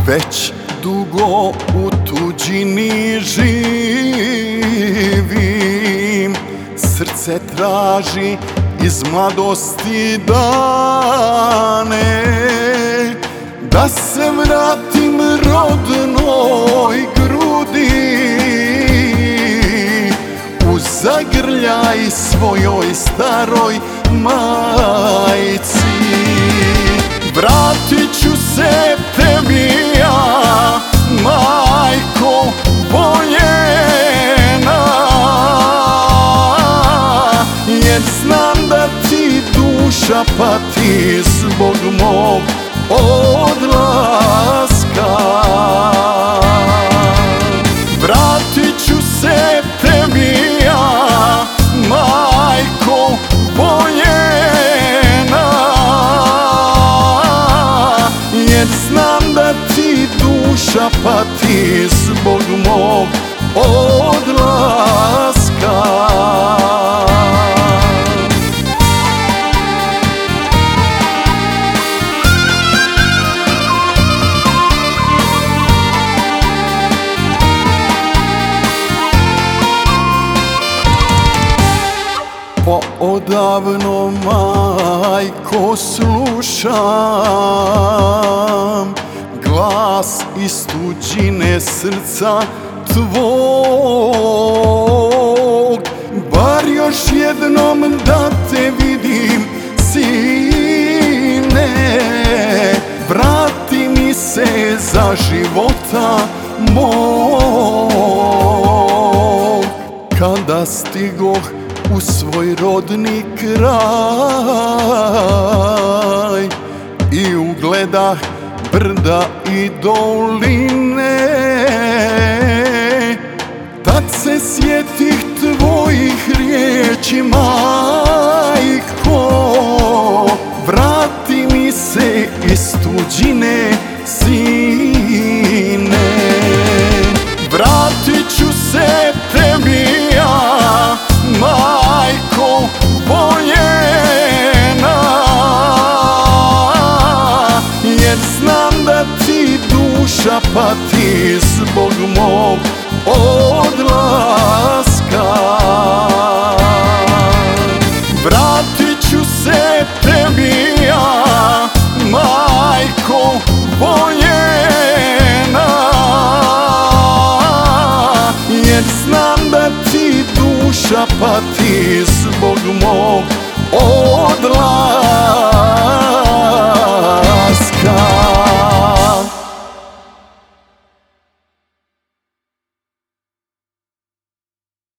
Već dugo u tuđini živim, srce traži iz mladosti dane, da se vratim rodnoj grudi, u zagrljaj svojoj staroj majci. Vratit ću se tebi ja, majko voljena, jer znam da ti duša pati zbog mog odlaska. Vratit ću se tebi ja, majko voljena, jer znam da ti duša pati zbog mog odlaska. Odavno, majko, slušam glas iz tuđine srca tvog. Bar još jednom da te vidim, sine, vrati mi se za života mog. Kada stigoh u svoj rodni kraj i ugledah brda i doline, tad se sjetih tvojih riječi, majko, vrati mi se iz tuđine, sine. Vratit ću se tebi ja, majko voljena, jer znam da ti duša pati zbog mog odlaska. Vratit ću se tebi ja, majko voljena, jer znam da ti duša pati zbog mog odlaska.